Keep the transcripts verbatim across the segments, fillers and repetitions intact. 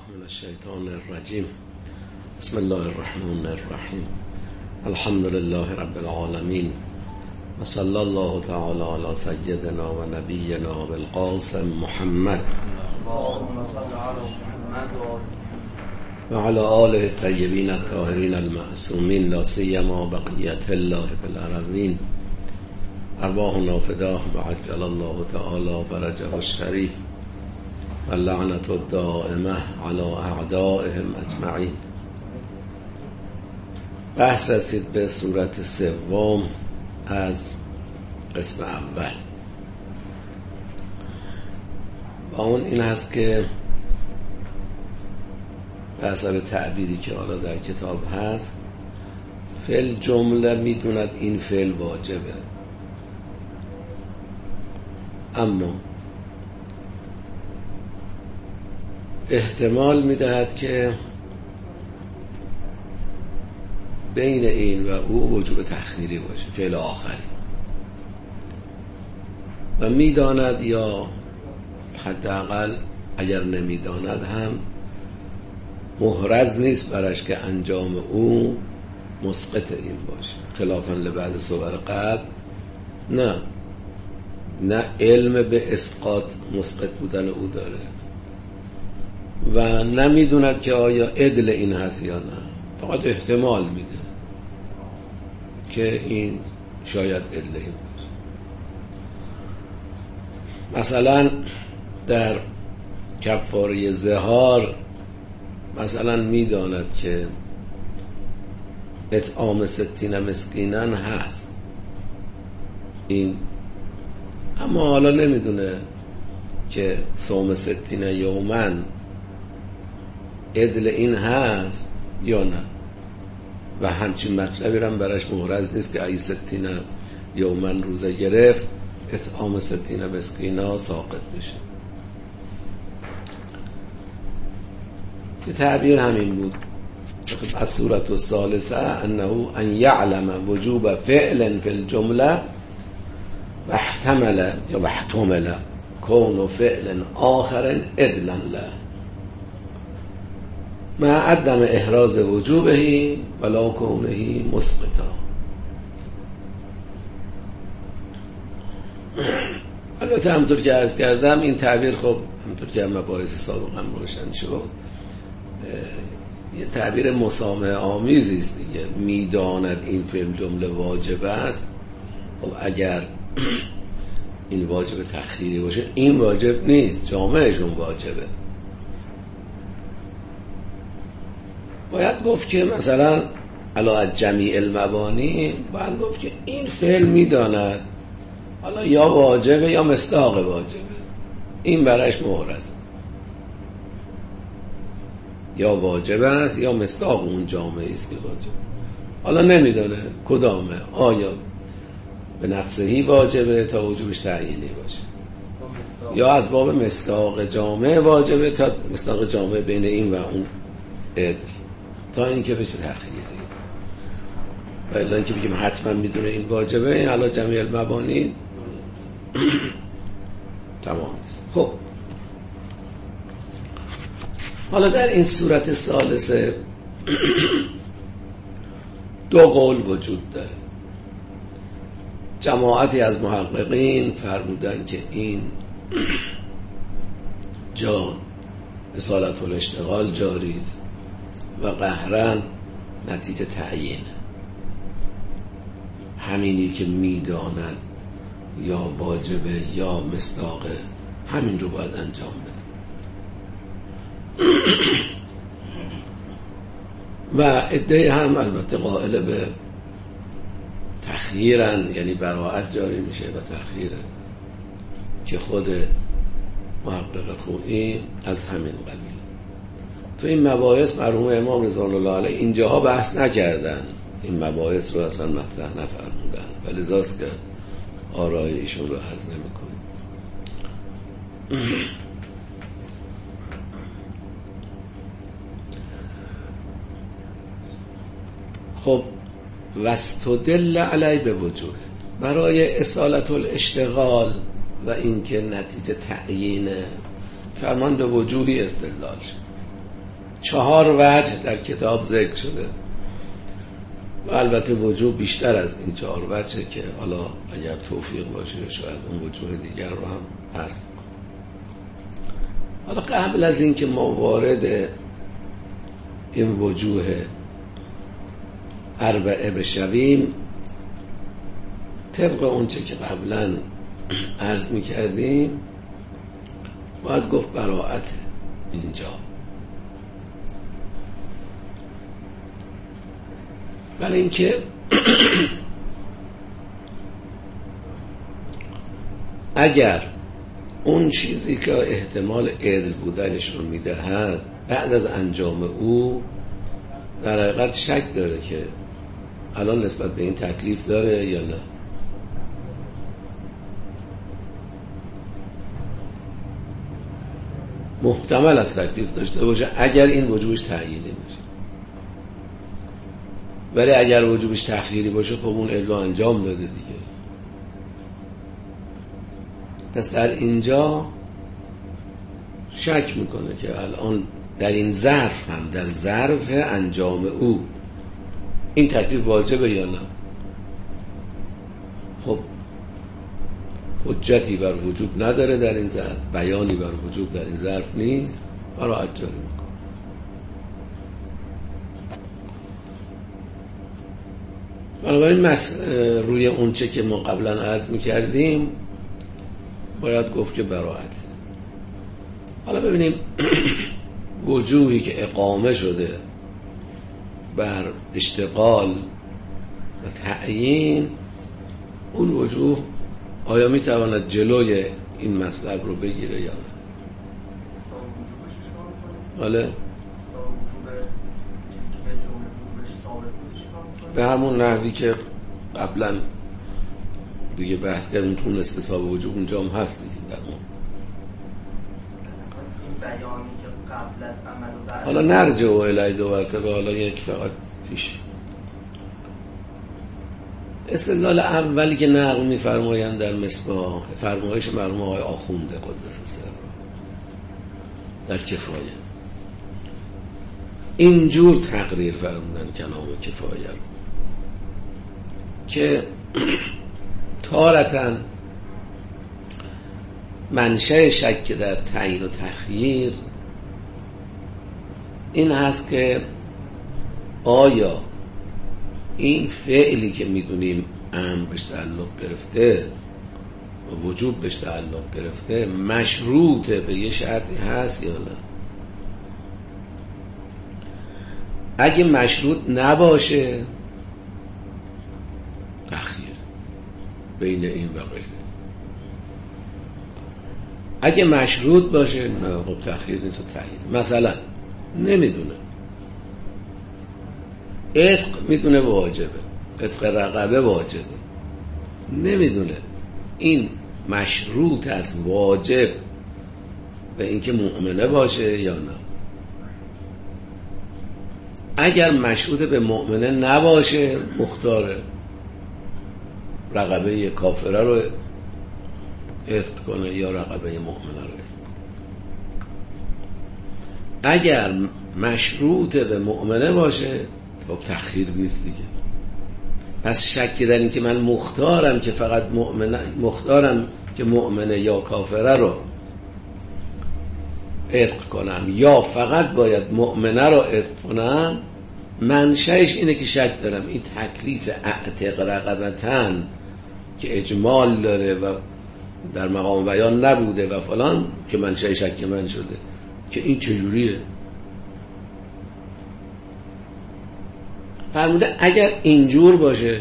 من الشیطان الرجیم. بسم الله الرحمن الرحیم. الحمد لله رب العالمین و صلی الله تعالی علی سیدنا و نبینا بالقاسم محمد و علی آله الطیبین الطاهرین المعصومین لا سیما بقیت الله فی الارضین. ارواحنا فداه و عجل الله تعالی فرجه الشریف و لعنت الدائمه علی اعدائهم اجمعین. بحث رسید به صورت سوم از قسم اول و اون این هست که به حسب تعبیری که حالا در کتاب هست فعل جمله میدوند این فعل واجبه، اما احتمال میدهد که بین این و او وجوب تأخیری باشه، فعل آخری، و میداند یا حداقل اگر نمیداند هم محرز نیست برش که انجام او مسقط این باشه، خلافاً لبعض صور قبل نه نه علم به اسقاط مسقط بودن او داره و نمیدوند که آیا عدل این هست یا نه، فقط احتمال میده که این شاید عدل این باشه. مثلا در کفاره ظهار مثلا میداند که اطعام ستین مسکینن هست این، اما حالا نمیدونه که صوم ستین یومن عدل این هست یا نه، و همچین مطلبی هم براش محرز نیست که ای ستین یومن روزه گرفت اطعام ستین مسکینا ساقط بشه. که تعبیر همین بود. از صورت الثالثه انه ان یعلم وجوب فعل فی الجمله و احتمل یا و احتمل کون فعل آخر عدلا له مع عدم احراز وجوبه ولا کونه مسقطا. البته همونطور که عرض کردم این تعبیر خب همونطور که مباحث سابقا روشن شد یه تعبیر مسامحه آمیزی است دیگه. میداند این فعل جمله واجب است، خب اگر این واجب تأخیری باشه این واجب نیست، جامعشون واجبه. باید گفت که مثلا علی جمیع المبانی باید گفت که این فعل میداند حالا یا واجبه یا مصداق واجبه، این برایش محرز، یا واجبه است یا مصداق اون جامعه است که واجبه. حالا نمیدونه کدامه، آیا به نفسهی واجبه تا وجوبش تعیینی باشه یا از باب مصداق جامعه واجبه تا مصداق جامعه بین این و اون عدل تا اینکه بشه تأخیری. و الا اینکه بگیم حتما میدونه این واجبه، این علی جمیع المبانی تمام است. خب حالا در این صورت ثالثه دو قول وجود داره. جماعتی از محققین فرمودن که این جا اصالت الاشتغال جاری است و قهرن نتیجه تعیین، همینی که میداند یا واجبه یا مصداقه همین رو باید انجام بده. و عده هم البته قائل به تخییرن، یعنی براءت جاری میشه و تخییرن، که خود محقق خویی از همین قبیل. تو این مباحث مرحوم امام رضوان الله علیه اینجاها بحث نکردن، این مباحث رو اصلا مطرح نفرمودن و لذاست که آرای ایشون رو عرض نمی‌کنیم. خب واستدل علی به وجوه، برای اصالت الاشتغال و اینکه نتیجه تعیین فرمان به وجوبی استدلال شد. چهار وجه در کتاب ذکر شده و البته وجوه بیشتر از این چهار وجه که حالا اگر توفیق باشه شاید اون وجوه دیگر رو هم عرض کنم. حالا قبل از این که ما وارد این وجوه اربعه بشویم، طبق اون چه که قبلا عرض می کردیم باید گفت براءت اینجا. برای اینکه اگر اون چیزی که احتمال عدل بودنش رو میدهد بعد از انجام او در حقیقت شک داره که الان نسبت به این تکلیف داره یا نه، محتمل از تکلیف داشته باشه اگر این وجوبش تعیینی باشه، ولی اگر وجوبش تخییری باشه خب اون عدل انجام داده دیگه. پس در اینجا شک میکنه که الان در این ظرف هم در ظرف انجام او این تکلیف واجبه یا نه. خب حجتی بر وجوب نداره در این ظرف، بیانی بر وجوب در این ظرف نیست، براءت جاری میکنه. بنابراین مس... روی اون چه که ما قبلا عرض میکردیم باید گفت که براءت. حالا ببینیم وجوهی که اقامه شده بر اشتغال و تعیین، اون وجوه آیا میتواند جلوی این مطلب رو بگیره یا نه؟ حالا به همون نحوی که قبلا دیگه بحث کردیم تو استصحاب وجوب اونجا هم هست دیگه در اون. این بیانی که قبل از عمل و بعد، حالا نرجع و الی دو مرتبه، حالا یک فقط پیش استدلال اولی که نقل می‌فرمایند در مصباح، فرمایش مرحوم آقای آخونده قدس سره در کفایه، اینجور تقریر فرمودن کلام کفایه رو که تارتاً منشأ شک در تعیین و تخییر این هست که آیا این فعلی که میدونیم امر بهش تعلق گرفته و وجوب بهش تعلق گرفته مشروط به یه شرطی هست یا نه. اگه مشروط نباشه تخییر بین این و غیره، اگه مشروط باشه نه خب تخییر نیست و تعیین. مثلا نمیدونه عتق، میدونه واجبه، عتق رقبه واجبه، نمیدونه این مشروط از واجب به اینکه مؤمنه باشه یا نه. اگر مشروط به مؤمنه نباشه مختاره رقبه کافره رو عتق کنه یا رقبه مؤمنه رو عتق کنه. اگر مشروط به مؤمنه باشه خب تخییر نیست دیگه. پس شک در این که من مختارم که فقط مؤمنه، مختارم که مؤمنه یا کافره رو عتق کنم یا فقط باید مؤمنه رو عتق کنم، منشأش اینه که شک دارم این تکلیف اعتق رقبتن که اجمال داره و در مقام بیان نبوده و فلان که منشأ شک من شده که این چجوریه. فرموده اگر اینجور باشه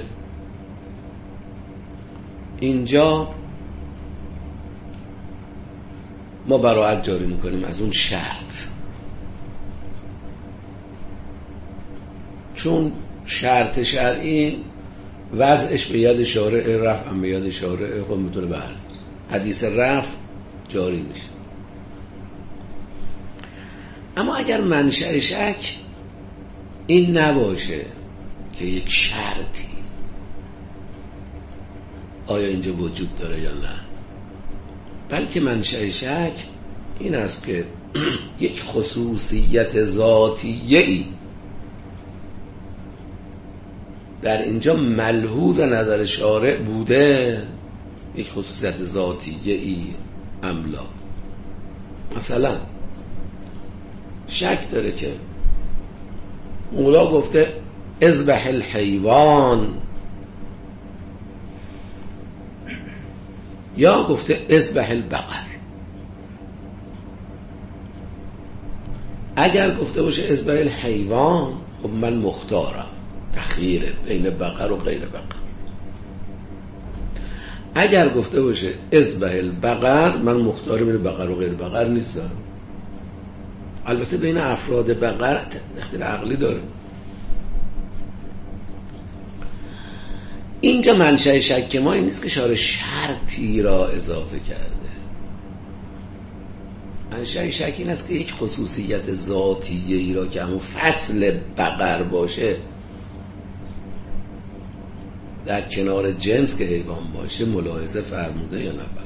اینجا ما براءت جاری میکنیم از اون شرط، چون شرط شرعی وضعش به ید شارع، رفع هم به ید شارع، خب میتونه برد حدیث رفع جاری میشه. اما اگر منشأ شک این نباشه که یک شرطی آیا اینجا وجود داره یا نه، بلکه منشأ شک این است که یک خصوصیت ذاتیه ای در اینجا ملحوظ نظر شارع بوده، یک خصوصیت ذاتیه ای املا. مثلا شک داره که مولا گفته اذبح الحیوان یا گفته اذبح البقر. اگر گفته باشه اذبح الحیوان، خب من مختارم، تخییره بین بقر و غیر بقر. اگر گفته باشه اذبح البقر، من مختار بین بقر و غیر بقر نیستم. البته بین افراد بقر اختلاف عقلی داره. اینجا منشأ شک ما این نیست که شارع شرطی را اضافه کرده. منشأ شک این است که یک خصوصیت ذاتیه ای را که همون فصل بقر باشه در کنار جنس که حیوان باشه ملاحظه فرموده یا نفرموده.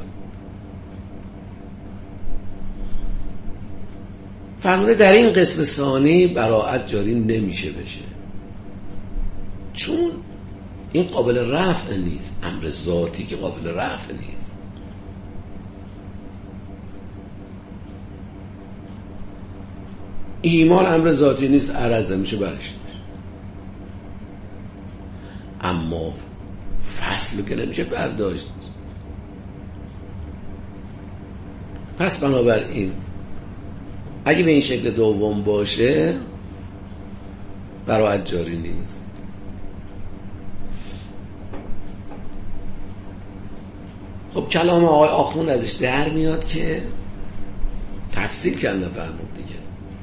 فرموده در این قسم ثانی براءت جاری نمیشه بشه، چون این قابل رفع نیست، امر ذاتی که قابل رفع نیست. ایمان امر ذاتی نیست، عرضه میشه برش. اما فصل که نمیشه برداشت. پس بنابراین اگه به این شکل دوم باشه براءت جاری نیست. خب کلام آقای آخوند ازش در میاد که تفسیر کنده فرمود دیگه،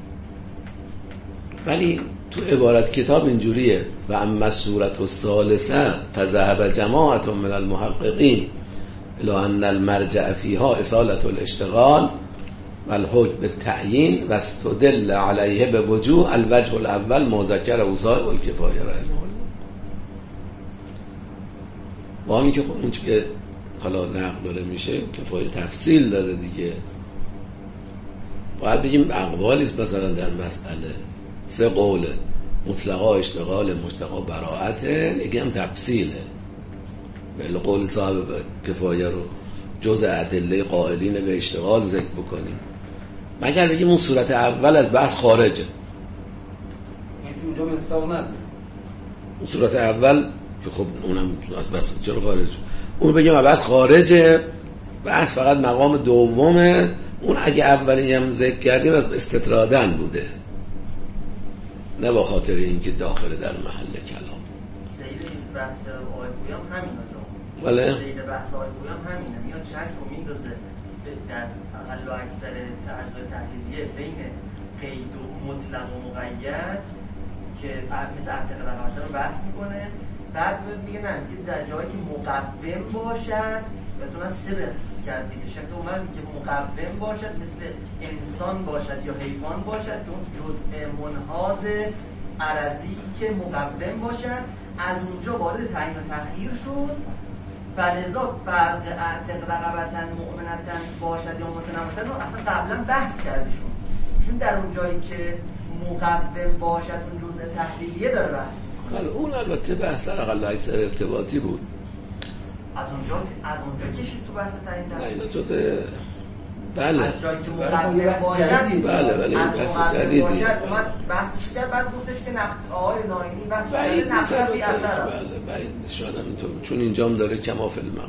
ولی تو عبارت کتاب اینجوریه و اما صورت الثالثه فذهب جماعت من المحققین الی ان المرجع فیها اصالة الاشتغال و الحکم بالتعیین و استدل علیه به وجوه الوجه الاول ما ذکر او صاحب الکفایه رحمه الله. با اینکه خب اون که حالا نقل داره میشه کفایه تفصیل داده دیگه، باید بگیم اقوالیست مثلا در مسئله سه قوله مطلقا اشتغال مشتقا براءته، یکی هم تفصیله. بله قول صاحب کفایه رو جز ادله قائلین به اشتغال ذکر بکنیم، مگر بگیم اون صورت اول از بحث خارجه. یعنی اونجا مستاق نداره اون صورت اول که خب اونم از بحث چرا خارجه، اون بگیم بحث خارجه، بحث فقط مقام دومه. اون اگه اولی هم ذکر کردیم از استطرادن بوده، نه با خاطر اینکه داخل در محل کلام. سیر بحث آقای پویام همینه جا بله سیر بحث آقای پویام همینه، میاد شک و میندازه در اقل و اکثر اجزای تحلیلیه بین قید و مطلق و مقید که مثل اعتقاد رقابت رو بحث میکنه، بعد میگه نه که در جایی که مقوم باشد، بهتون از سه بحث کرد دیگه، شک اومد که مقوم باشد مثل انسان باشد یا حیوان باشد، جزء منحاز عرضی که مقوم باشد، از اونجا وارد تعیین و تخییر شد. فلذا فرق اعتق رقبتاً مؤمنتاً باشد یا مؤمنتاً باشد رو اصلا قبلا بحث کردیشون، چون در اون جایی که مقوم باشد اون جزء تحلیلیه داره بحث میکنه. اون البته بحث در اقل اکثر ارتباطی بود، از اونجا از اونجا کشید تو بحث تعیین تخییر. نه جزء بله از جایی که مقوم باشد بله بله این بحث جدیدی اومد بحثش کرد، بعد گفتش که نقد آقای ناینی بحث بعید نقد مثلا بی اثر بله بعید شاید اینطور، چون اینجا هم داره کما فی المقام.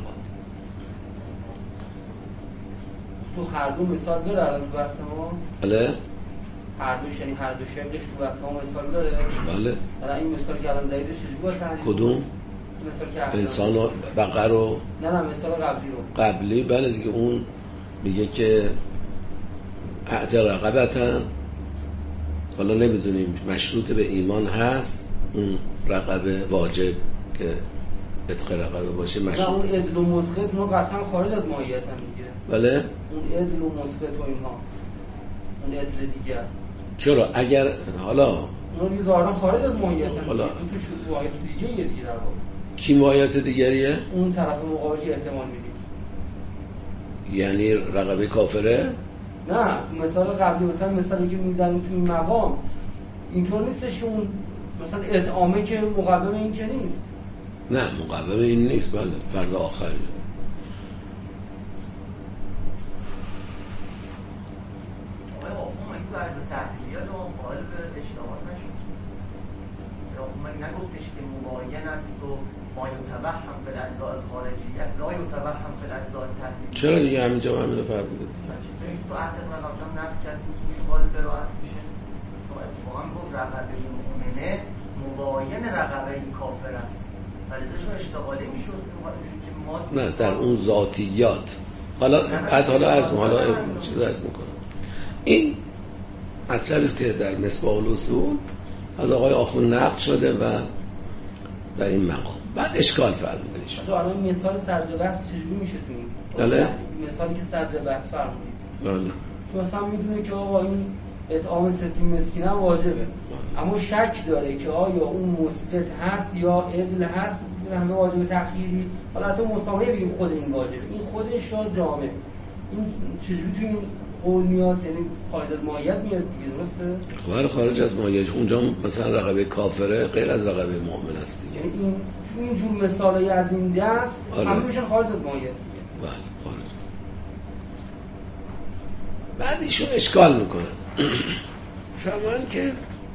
تو هر دو مثال داره الان تو بحث ما؟ بله هر دوش، یعنی هر دو شکلش تو بحث ما مثال داره؟ بله. الان این مثال که الان زدیدش چجوری باید تحلیل؟ کدوم؟ مثال که انسان و بقر و نه نه مثال قبلی رو قبلی بله دیگه، اون میگه که اعتق رقبتن، حالا نمیدونیم مشروط به ایمان هست اون رقبه واجب که اعتق رقبه باشه مشروط. اون عدل و مسقط ما قطعا خارج از ماهیت هم دیگه. بله اون عدل و مسقط و اینها اون عدل دیگه چرا اگر حالا اون دیگه ظاهرا خارج از ماهیت هم حالا تو تو ماهیت دیگه یه دیگه در واقع کی ماهیت دیگریه؟ اون طرف مقابلی احتمال میدیم، یعنی رقبه کافره؟ نه تو مثال قبلی مثلا مثالی که میزنیم تو این مقام اینطور نیستش که اون مثلا اطعامه که مقوم این که نیست. نه مقوم این نیست، بله فرد آخر. بعض تحلیلیات ما قائل به اشتباه نشد. من نگفتش که مباین است و ما یتوهم فی الاجزاء الخارجیه لا یتوهم فی الاجزاء التحلیلیه. چرا دیگه همینجا هم همینو فرموده؟ چطوری تو عهد مقام نقد کردیم که میشه قائل به راحت میشه؟ چون اتفاقا گفت رقبه مؤمنه مباین رقبه کافر است. ولی چون اشتغالی میشد که ما نه در اون ذاتیات. حالا بعد حالا از حالا چیز عرض میکنم. این مطلبی است که در مصباح الاصول از آقای آخوند نقل شده و در این مقام بعد اشکال فرموده میشه. تو الان مثال صدر بحث چجوری میشه تو این؟ بله مثالی که صدر بحث فرمودید. بله. تو مثلا میدونه که آقا این اطعام ستین مسکین هم واجبه. اما شک داره که آیا اون مثبت هست یا عدل هست، همه واجب تخییری، حالا حتی مسامحه بگیم خود این واجبه. این خودش یا جامع. این چجوری تو این قول میاد؟ یعنی خارج از ماهیت میاد دیگه، درسته؟ خبر خارج از ماهیت اونجا مثلا رقبه کافره غیر از رقبه مؤمن است دیگه. یعنی این تو این جور مثالای از این دست آره. همه میشن خارج از ماهیت دیگه. بله خارج. بعد ایشون اشکال میکنن فرمان که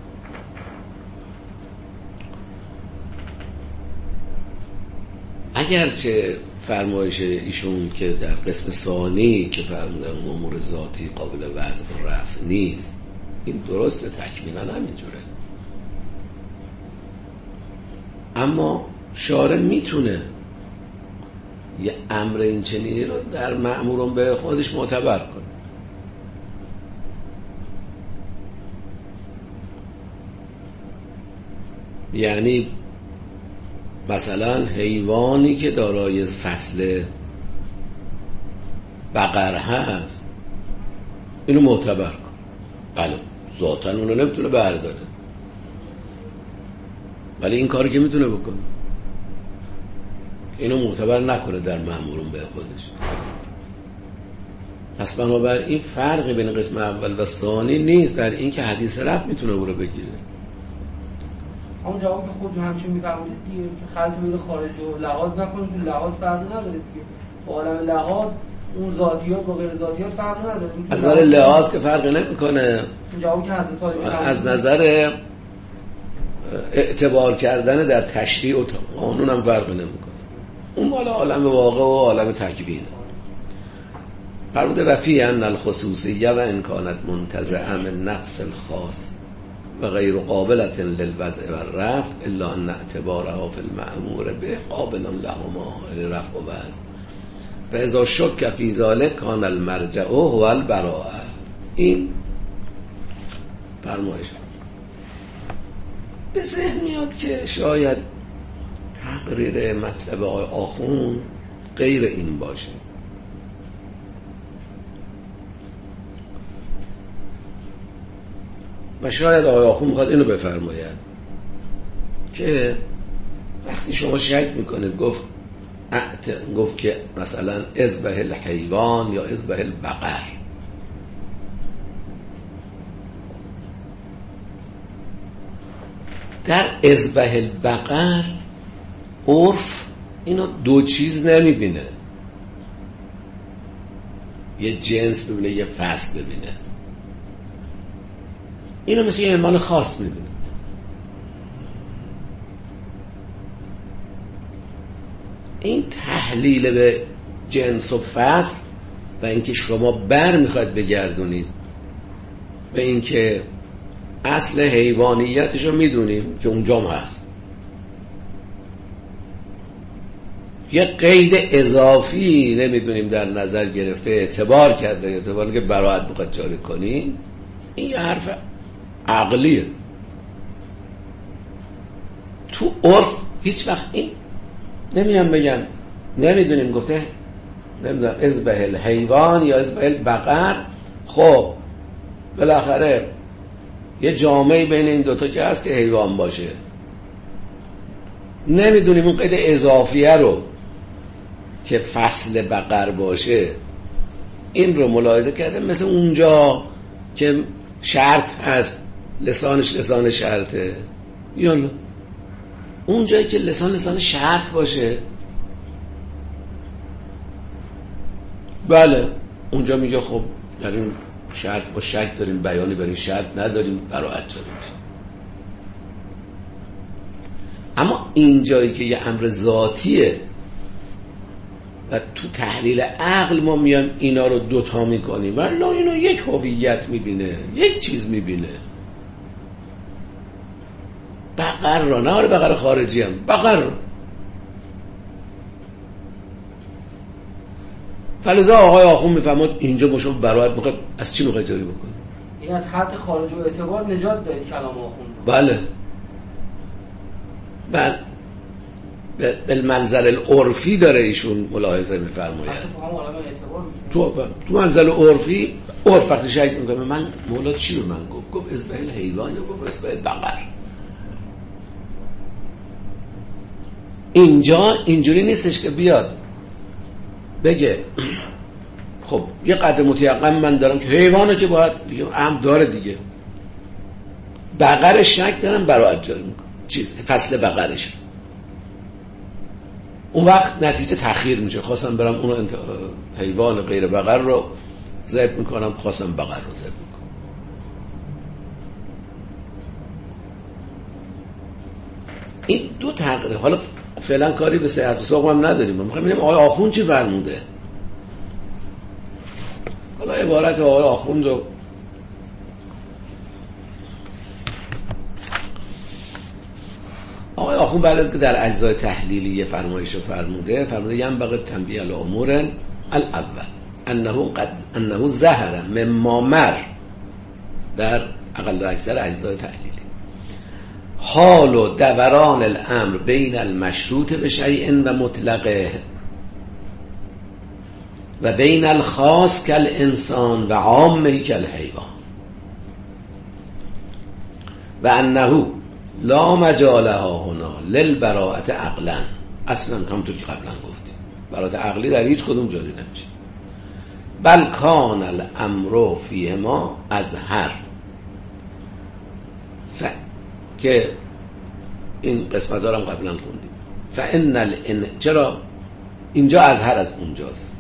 اگرچه فرمایش ایشون که در قسم ثانی که فرمودن امور ذاتی قابل وضع و رفع نیست، این درسته تکمیلا همینجوره، اما شارع میتونه یه امر این چنینی رو در مأمورون به خودش معتبر کنه. یعنی مثلا حیوانی که دارای فصل بقر هست اینو معتبر کن. بله ذاتاً اونو نمیتونه برداره، ولی این کاری که میتونه بکنه اینو معتبر نکنه در مأمورون به خودش. پس بنابراین فرقی بین قسم اول و ثانی نیست در این که حدیث رفع میتونه او رو بگیره. همون جواب که خودتون همچین میفرمایید دیگه، خلط بین خارج و لحاظ نکنید، تو لحاظ فرقی نداره دیگه. تو عالم لحاظ اون ذاتیات با غیر ذاتیات فرق نداره. از نظر لحاظ که فرقی نمیکنه، جوابی که حضرت طالبی از نظر اعتبار کردن در تشریع و قانون هم فرقی نمیکنه. اون مال عالم واقع و عالم تکوینه. فرموده و فی ان الخصوصیه و ان کانت منتزعه من نفس الخاص و غیر قابلة للوضع و الرفع الا ان اعتبارها فی المأمور به قابل لهما رفع و وضع و اذا شک فی ذلک کان المرجع هو البراءه. این فرمایش به ذهن میاد که شاید تقریر مطلب آقای آخوند غیر این باشه. و شاید آقای آخوند میخواد اینو بفرماید که وقتی شما شک میکنید گفت اعت... گفت که مثلا اذبح الحیوان یا اذبح البقر، در اذبح البقر عرف اینو دو چیز نمیبینه، یه جنس ببینه یه فصل ببینه، اینو مثل یه عنوان خاص میبینه. این تحلیل به جنس و فصل و اینکه شما بر میخواید بگردونید به اینکه اصل حیوانیتش رو میدونیم که اونجا هم هست، یه قید اضافی نمیدونیم در نظر گرفته اعتبار کرده، اعتباری که براعت بخواد جاری کنی، این یه حرف عقلیه. تو عرف هیچ وقت این نمیان بگن نمیدونیم، گفته نمیدونم اذبح الحیوان یا اذبح البقر، خب بالاخره یه جامعه بین این دوتا که هست که حیوان باشه، نمیدونیم اون قید اضافیه رو که فصل بقر باشه این رو ملاحظه کرده مثل اونجا که شرط هست لسانش لسان شرطه، یا نه اونجایی که لسان لسان شرط باشه بله اونجا میگه خب در این شرط با شک داریم، بیانی برای شرط نداریم، براعت داریم. اما اینجایی که یه امر ذاتیه و تو تحلیل عقل ما میان اینا رو دوتا میکنیم و لا اینو یک هویت میبینه، یک چیز میبینه. بقر را نه بقر خارجی هم بقر را فلذا آقای آخوند میفهمد اینجا مشو براعت میخواد از چی میخواد جاری بکنه؟ این از حد خارج و اعتبار نجات داره کلام آخوند. بله بله به منظر العرفی داره ایشون ملاحظه میفرماید. تو تو منظر عرفی عرف وقتی شک میکنه من مولا چی رو من گفت گفت اسبایل حیوان یا گفت اسبایل بقر. اینجا اینجوری نیستش که بیاد بگه خب یه قدر متیقن من دارم که حیوانه که باید دیگه هم داره دیگه بقر شک دارم براعت جاری میکنم چیز فصل بقرش اون وقت نتیجه تأخیر میشه. خواستم برم اونو انت... حیوان غیر بقر رو ذبح میکنم، خواستم بقر رو ذبح میکنم. این دو تغییر. حالا فعلا کاری به صحت و سقم هم نداریم، ما میخوایم ببینیم آقای آخوند چی فرموده. حالا عبارت آقای آخوند رو آقای آخوند بعد از که در اجزای تحلیلی فرمایش رو فرموده فرموده ینبغی تنبیه علی امور الاول انه قد انه ظهر مما مر در اقل و اکثر اجزای تحلیلی حال و دوران الامر بین المشروط به شیء و مطلقه و بین الخاص کالانسان و عامه کالحیوان و انه لا مجالها هنا للبراءت عقلا. اصلا همونطور که قبلا گفتیم براءت عقلی در هیچ کدوم جاری نمیشه. بل کان الامر فیهما ازهر ف... که این قسمت دارم قبلا خوندیم فان الان چرا اینجا ازهر از اونجاست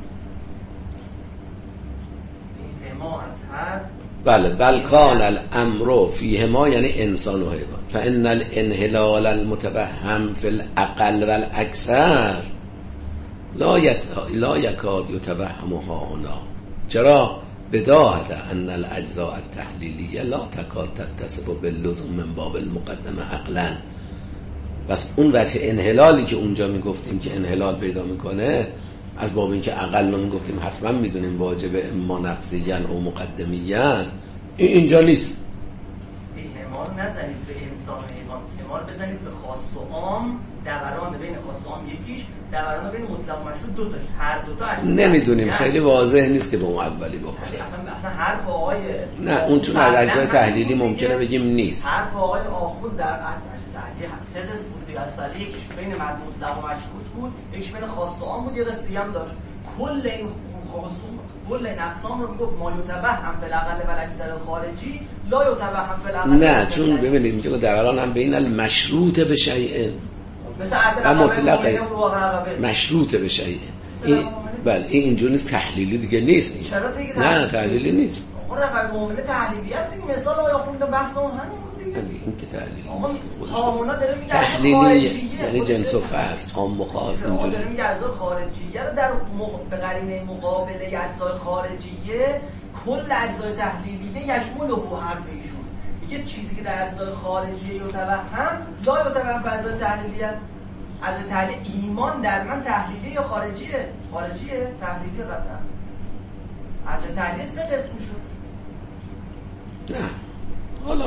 فیهما ازهر بله بل کان الامر فیهما یعنی انسان و حیوان فان الانحلال المتوهم فی الاقل و الاکثر لا یت... لا یکاد یتوهمها هنا. چرا بداهت ان الاجزاء التحلیلیه لا تکاد تتصف باللزوم من باب المقدمه عقلا. بس اون وجه انحلالی که اونجا میگفتیم که انحلال پیدا میکنه از باب این که عقل رو میگفتیم حتما میدونیم واجب اما نفسیاً او مقدمیاً اینجا نیست. احتمال نزنید به انسان حیوان، احتمال بزنید به خاص و عام. دوران بین خاص و عام یکیش، دوران بین مطلق و مشروط دو تاش، هر دو تا نمیدونیم، خیلی واضح نیست که به اون اولی بخوره. اصلا اصلا حرف آقای نه اون چون از اجزای تحلیلی ممکنه بگیم نیست. حرف آقای آخوند در تحلیل سه قسم بود دیگه. اصلا یکیش بین مطلق و مشروط بود، یکیش بین خاص و عام بود، یه قسم دیگه هم داشت. کل این خاص کل این اقسام رو میگفت ما یتوهم فی الاقل و الاکثر خارجی لا یتوهم فی الاقل. نه چون ببینید میگه دوران هم بین المشروط به شیء و مطلق مشروط به شیء. این بله این اینجوری نیست، تحلیلی دیگه نیست. نه تحلیلی نیست. اون رقم معامله تحلیلی است. این مثال آیا خوندم بحث اون همین بود دیگه. این که تحلیلی نیست. قانونا داره میگه تحلیلی یعنی جنس و فصل عام و خاص اینجوری. داره میگه اجزای خارجیه رو در به قرینه مقابله اجزای خارجیه کل اجزای تحلیلیه یشمل و حرف ایشون. میگه چیزی که در اجزای خارجیه یتوهم لا یتوهم فی اجزای تحلیلیه. از تحلیل ایمان در من تحلیلی یا خارجیه؟ خارجیه؟ تحلیلی قطعا. از تحلیل سه قسم شد. نه حالا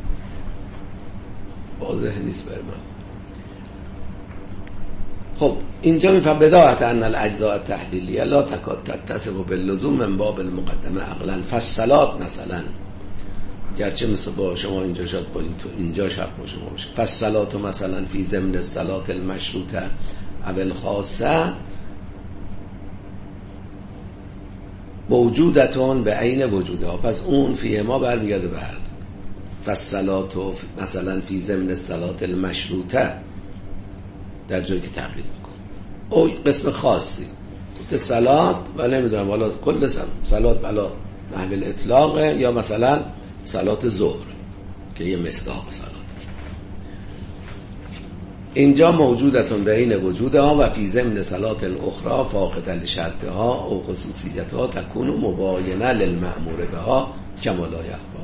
واضح نیست برای من. خب اینجا میفهم بداهت ان الاجزاء التحلیلیه لا تکاد تتصف باللزوم من باب المقدمه عقلا. فالصلات مثلا گرچه مثل با شما اینجا شاید با این تو اینجا شرط با شما باشه. فالصلات مثلا فی ضمن الصلات المشروطه او الخاصه موجودتون به عین وجودها، پس اون فیه ما برمیگرده به هر دو. فالصلاة مثلا فی ضمن الصلاة المشروطه در جایی که تقلید میکن او قسم خاصی گفته صلات و نمیدونم والا کل صلات بلا نحو الاطلاق یا مثلا صلات ظهر که یه مصداق صلات. اینجا موجودتون بین وجودها و فی ضمن صلات الاخرى فاقد لشرطها او خصوصیتها تکون مباینه للمأمور بها کما لا یخفی.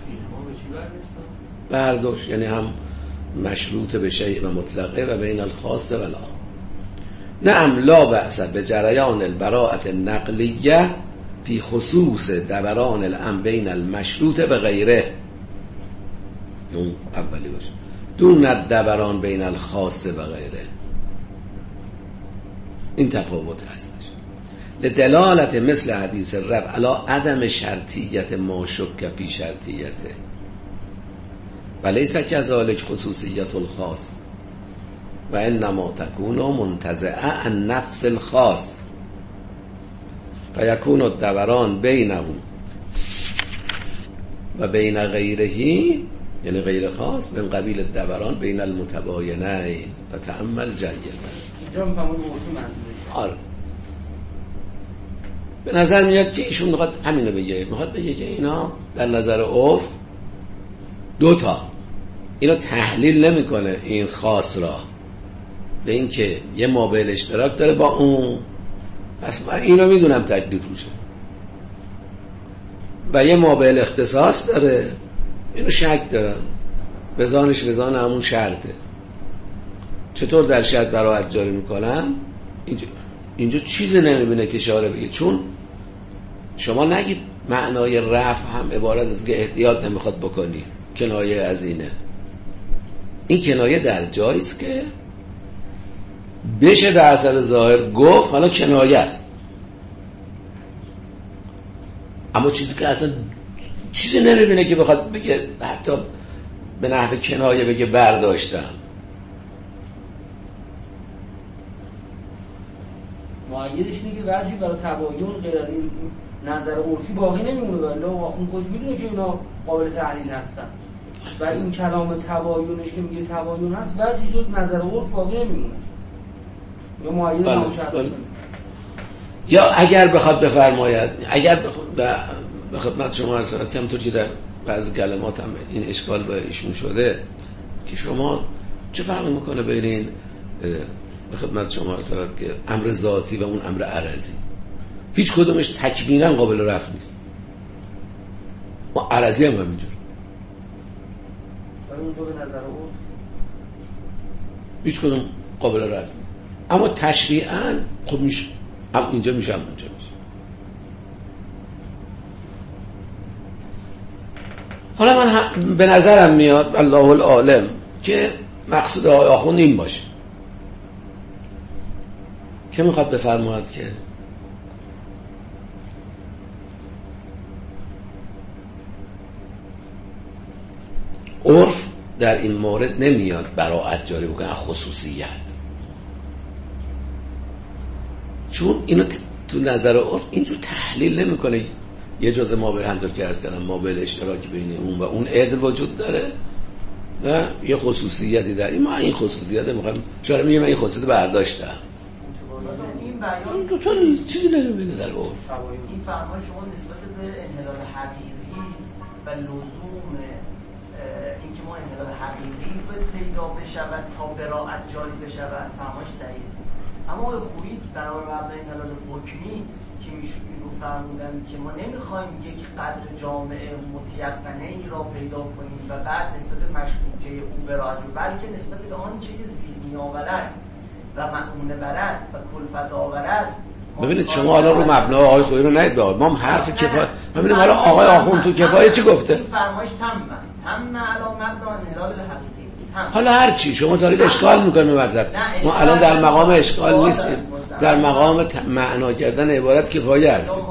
به هر دوش، یعنی هم مشروط به شیء و مطلقه و بین الخاص و العام. نعم لا بأس به جریان البراءة النقلیه فی خصوص دوران الامر بین المشروط به غیره، اون اولی باشه، دون الدوران بین الخاص و غیره. این تفاوت هستش. لدلالت مثل حدیث رفع علی عدم شرطیت ما شک فی شرطیته و لیس کذالک خصوصیت الخاص و انما تکون منتزعه عن نفس الخاص فیکون الدوران بینه و بین غیره، یعنی غیر خاص، من قبیل الدوران بین المتباینین و تأمل جیدا. اینجا میفهمون موضوع منظورش. آره به نظر میاد که ایشون میخواد همینو بگه، میخواد بگه که اینا در نظر عرف دوتا اینا تحلیل نمیکنه این خاص را به این که یه مابعد اشتراک داره با اون، پس من اینو میدونم تکلیف روشه، و یه مابعد اختصاص داره اینو شک دارم، بزانش بزان همون شرطه. چطور در شرط براعت جاری میکنن؟ اینجا اینجا چیزی نمیبینه که شاره بگه، چون شما نگید معنای رفع هم عبارت از که احتیاط نمیخواد بکنی، کنایه از اینه. این کنایه در جاییست که بشه به اثر ظاهر گفت حالا کنایه است، اما چیزی که اصلا چیزی نمیبینه که بخواد بگه حتی به نحو کنایه بگه برداشتم. معیدش اینه که وجهی برای تباین غیر از این نظر عرفی باقی نمیمونه، ولی آخون خود میدونه که اینا قابل تحلیل هستن و این کلام تباینش که میگه تباین هست وجهی جز نظر عرف باقی نمیمونه. یا معید نامشد یا اگر بخواد بفرماید، اگر به خدمت شما عرض کنم همونطور که در بعضی کلمات هم این اشکال با ایشون شده که شما چه فرقی میکنه بین این به خدمت شما عرض کنم که امر ذاتی و اون امر عرضی؟ هیچ کدومش تکوینا قابل رفع نیست، ما عرضی هم همینجور برای اونجا به نظر عرف هیچ کدوم قابل رفع نیست، اما تشریعاً خب میشه، هم اینجا میشه هم اونجا میشه. حالا من هم به نظرم میاد الله العالم که مقصود آقای آخوند این باشه که میخواد بفرماید که عرف در این مورد نمیاد براعت جاری بکنه خصوصیت، چون اینو تو نظر عرف اینجور تحلیل نمیکنه. یه جزء ما به همطور که عرض کردم ما به اشتراکی بین اون و اون عدل وجود داره و یه خصوصیتی در این، ما این خصوصیت میخوایم شاره میگه من این خصوصیت برداشتم. این بیان این دو تا نیست، چیزی نمیبینه در عرف. این فهم‌ها شما نسبت به انحلال حقیقی و لزوم اینکه ما انحلال حقیقی پیدا بشود تا براعت جاری بشود فهمش دقیق. اما خویی برای مبنای انحلال حکمی که میشه فرمودن که ما نمیخوایم یک قدر جامعه متیقنه ای را پیدا کنیم و بعد نسبت به مشروطه او براعت، بلکه نسبت به آنچه که ذهنی آورد و مأمون برست و کلفت آورست. ببینید شما حالا رو مبنای آقای خویی رو نید باد، ما هم حرف کفایه. ببینید حالا آقای آخوند تو کفایه چی گفته؟ این فرمایش تمام تمام علی مبنا انحلال حقیقی. حالا هر چی شما دارید اشکال میکنه مطلب، ما الان در مقام اشکال نیستیم، در مقام معنا کردن عبارت کفایه هستیم.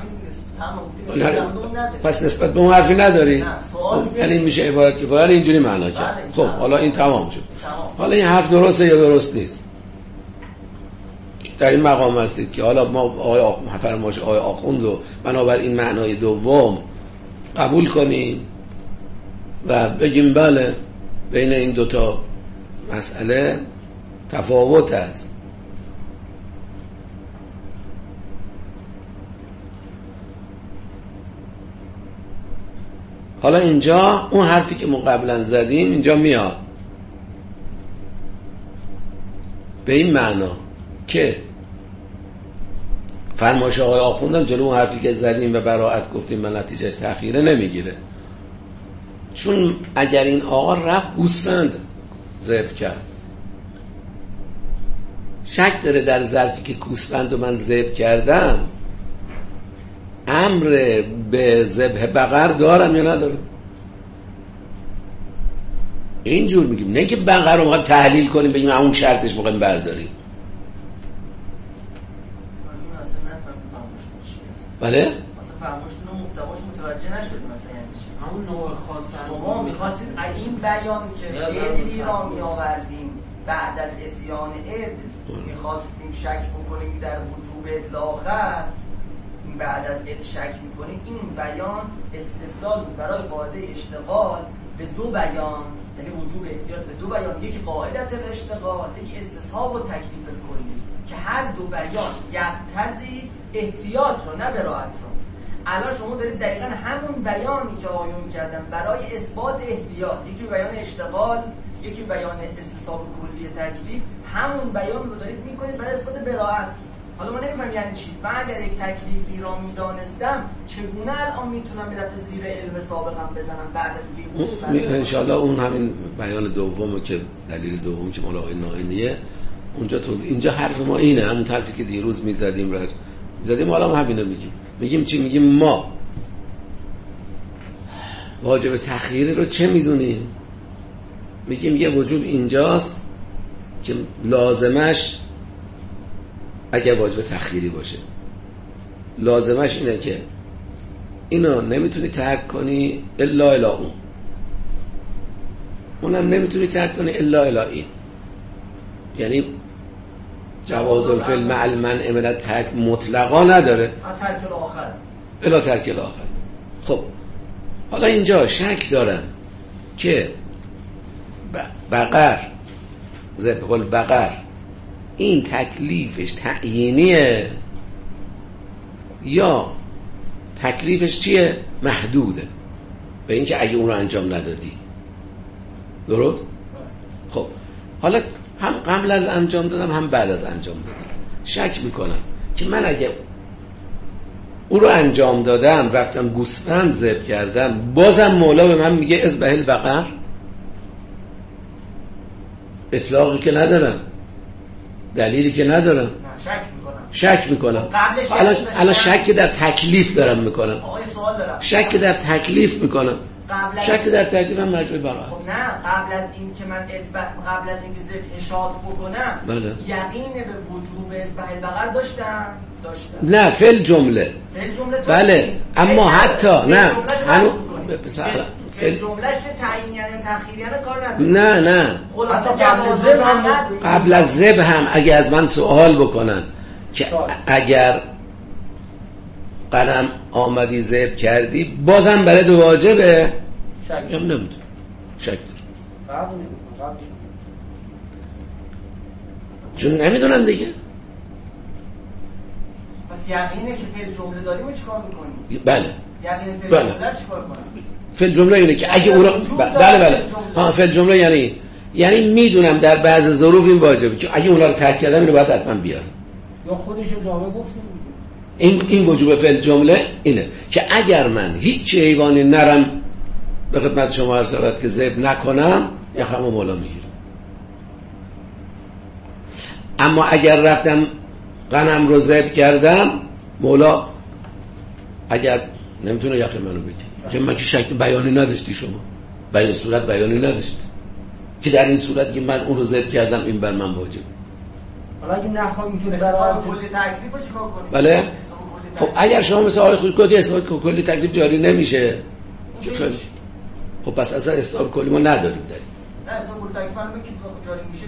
پس نسبت به اون حرفی نداری؟ یعنی میشه عبارت کفایه اینجوری معنا کرد. خب حالا این تمام شد. حالا این حرف درسته یا درست نیست؟ در این مقام هستید که حالا ما آقای فرمایش آقای آخوند رو بنابراین معنای دوم قبول کنیم و بگیم بله بین این دوتا مسئله تفاوت است. حالا اینجا اون حرفی که ما قبلا زدیم اینجا میاد به این معنا که فرمایش آقای آخوندم جلو اون حرفی که زدیم و براءت گفتیم و نتیجهش تأخیره نمیگیره، چون اگر این آقا رفت گوسفند ذبح کرد، شک داره در ظرفی که گوسفند رو من ذبح کردم امر به ذبح بقر دارم یا ندارم؟ اینجور میگیم، نه که بقر رو میخوایم تحلیل کنیم بگیم اون شرطش میخوایم برداریم. بله؟ مثلا فرماشتون رو محتواش متوجه نشدیم، مثلا یعنی چی؟ همون نوع خاص شما میخواستید این بیان که عدلی را میآوردیم بعد از اتیان عدل میخواستیم شک بکنیم در وجوب اطلاقه، بعد از ات شک میکنیم، این بیان استدلال برای قاعده اشتغال به دو بیان، یعنی وجوب احتیاط به دو بیان، یکی قاعدت الاشتغال، یکی استصحاب و تکلیف الکلی، که هر دو بیان یقتضی احتیاط رو نه براءت رو. الان شما دارید دقیقا همون بیانی که آیون کردن برای اثبات احتیاط، یکی بیان اشتغال یکی بیان استصحاب کلی تکلیف، همون بیان رو دارید میکنید برای اثبات براءت. حالا ما نمی‌فهمیم یعنی چی. من اگر یک تکلیفی را میدانستم چگونه الان میتونم به دفعه زیر علم سابقم بزنم بعد از اینکه ان شاء الله اون همین بیان دومو که دلیل دوم که مال آقای نائینیه اونجا توضیح. اینجا حرف ما اینه، همون حرفی که دیروز میزدیم رد زدیم، حالا ما همینو میگیم. میگیم چی؟ میگیم ما واجب تخییری رو چه میدونیم؟ میگیم یه وجوب اینجاست که لازمش اگر واجب تخییری باشه لازمش اینه که اینو نمیتونی ترک کنی الا الا اون، اونم نمیتونی ترک کنی الا الا این، یعنی جواز الفعل مع المنع من الترک مطلقا نداره، ترک الاخر الا ترک الاخر. خب حالا اینجا شک دارم که بقر ذبح البقر این تکلیفش تعیینیه یا تکلیفش چیه؟ محدوده به اینکه اگه اون رو انجام ندادی. درست؟ خب حالا هم قبل از انجام دادم هم بعد از انجام دادم شک میکنم که من اگه اون رو انجام دادم رفتم گوسفند ذبح کردم بازم مولا به من میگه اذبح البقر؟ اطلاقی که ندارم، دلیلی که ندارم، شک میکنم شک میکنم الان الان شک در تکلیف دارم میکنم. آقای سوال دارم. شک در تکلیف میکنم. شک در تکلیف هم مرجوع براءت. خب نه، قبل از این که من اثبات قبل از اینکه ذبح شات بکنم بله. یقین به وجوب اذبح البقر داشتم داشتم نه فعل جمله فعل جمله بله، اما حتی نه هنوز فعل جمله چه تعیین یعنی تأخیر یعنی کار نداره. نه نه خلاصه جواز هم قبل از ذبح هم اگه از من سوال بکنن که اگر قدم آمدی ذبح کردی بازم برای دو واجبه شک یا نمیدونم شک چون نمیدونم دیگه. پس یقینه که فعل جمله داریم چیکار میکنیم؟ بله یقین فعل بله. جمله چیکار کنیم؟ فعل جمله اینه که اگه اون بله بله ها فعل جمله یعنی یعنی میدونم در بعض ظروف این واجبه که اگه اونا رو ترک کردم اینو باید حتما بیارم. یا خودش جامعه گفتیم این این وجوب فعل جمله اینه که اگر من هیچ حیوانی نرم به خدمت شما عرض شود که ذبح نکنم یخمو مولا میگیرم، اما اگر رفتم غنم رو ذبح کردم مولا اگر نمیتونه یخ منو بگیره که من که شک بیانی نداشتی، شما بیان صورت بیانی نداشتی که در این صورت که من اون رو ذبح کردم این بر من واجب. حالا اگه نخواهیم میتونه برای کلی تکلیف رو چیکار کنیم؟ بله خب اگر شما مثل آقای خودکردی اثبات کلی تکلیف جاری نمیشه که خیلی خب پس اصلا اثبات کلی ما نداریم داریم. نه اثبات کلی تکلیف هم که جاری میشه چی؟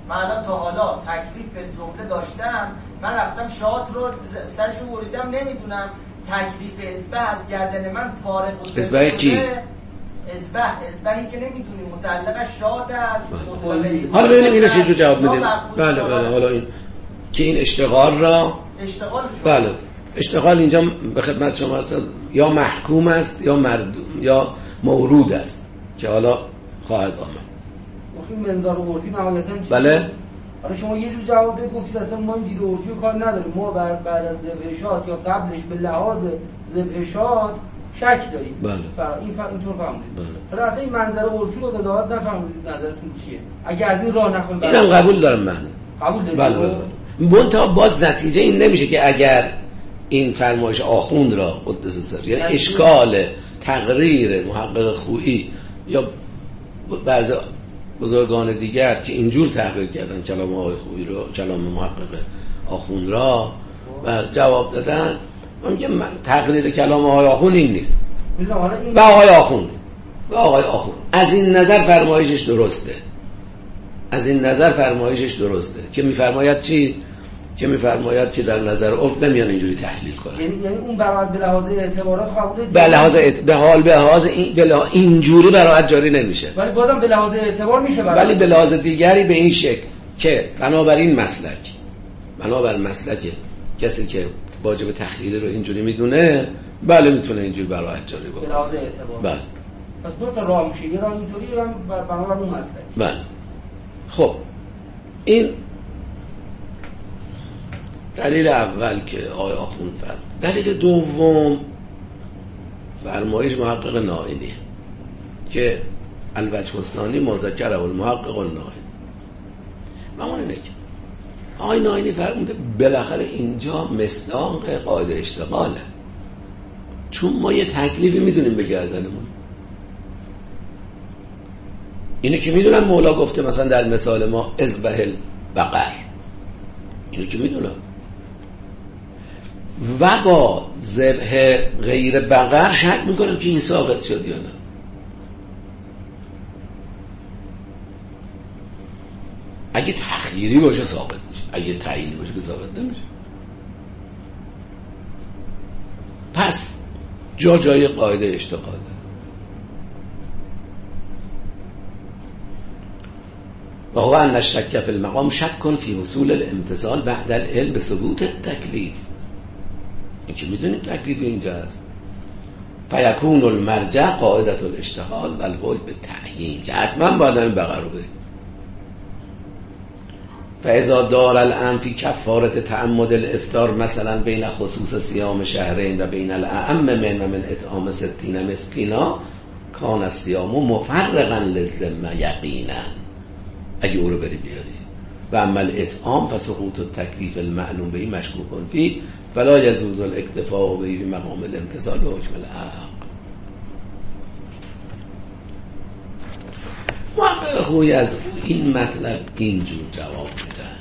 من الان تا حالا تکلیف جمله داشتم، من رفتم شات رو سرشو بریدم، نمیدونم تکلیف اسبح از گردن من فارغ اسبح کی؟ اسبح اسبحی که نمیدونی متعلق شات است. حالا ببینیم اینو چه جور جواب میدیم. بله بله حالا این که این اشتغال را اشتغال بله اشتغال اینجا به خدمت شما هستم یا محکوم است یا مردم یا مورود است که حالا خواهد آمد. این منظار عرفی نهایتاً چیه؟ بله حالا شما یه جور جواب بدید گفتید اصلا ما این دید عرفی رو کار نداریم، ما بعد از ذبح شات یا قبلش به لحاظ ذبح شات شک داریم. بله فر... این ف... اینطور فهمید. بله. حالا اصلا این منظر عرفی رو قضاوت نفهمید، نظرتون چیه؟ اگر از این راه نخواهیم اینم قبول دارم من. قبول دارید؟ بله بله. منتها باز نتیجه این نمیشه که اگر این فرمایش آخوند را قدس سر یعنی اشکال تقریر محقق خویی یا بعض بزرگان دیگر که اینجور تحقیر کردن کلام آقای خویی رو، کلام محقق آخوند را و جواب دادن، من میگم تقریر کلام آقای آخوند این نیست و آقای آخوند و آقای آخوند از این نظر فرمایشش درسته، از این نظر فرمایشش درسته که میفرماید چی؟ که میفرماید که در نظر عرف نمیان اینجوری تحلیل کنن. یعنی یعنی اون براعت به لحاظ اعتبارات قبول به لحاظ ات... به حال به لحاظ این به لحاظ اینجوری براعت جاری نمیشه، ولی بازم به لحاظ اعتبار میشه براعت. ولی به لحاظ دیگری به این شکل که بنابراین مسلک بنابر مسلک کسی که واجب تخییری رو اینجوری میدونه بله میتونه اینجوری براعت جاری کنه به لحاظ اعتبار. بله پس دو تا راه میشه، یه راه اینجوری هم بنابر اون مسلک. بله. خب این دلیل اول که آقای آخوند فرد. دلیل دوم فرمایش محقق نائینی که الوجه الثانی ما ذکره المحقق النائینی. اما اینه که آقای نائینی فرموده بالاخره اینجا مصداق قاعده اشتغاله، چون ما یه تکلیفی میدونیم به گردنمون. اینه که میدونم مولا گفته مثلا در مثال ما اذبح البقر، اینو که میدونم، و با ذبح غیر بقر شک میکنم که این ثابت شد یا نه. اگه تخییری باشه ثابت میشه، اگه تعیینی باشه که ثابت نمیشه. پس جا جای قاعده اشتغاله. و هو ان الشک فی المقام شک فی حصول الامتثال بعد العلم بثبوت التکلیف. این که میدونیم تکلیف اینجا هست. فیکون المرجع قاعدة الاشتغال و الوجه بالتعیین، که حتما باید این بقر رو بریم. فاذا دار الامر فی کفارة تعمد الافطار مثلا بین خصوص صیام شهرین و بین الاعم من و من اطعام ستین مسکینا کان الصیام مفرغا للذمه یقینا. اگه او رو بری بیاری و عمل اطعام فسقوط التکلیف المعلوم بهی مشکوک فی فلا یجوز الاکتفاء بهی بمقام الامتثال و حکم الحق. محقق خویی از این مطلب اینجور جواب میدن،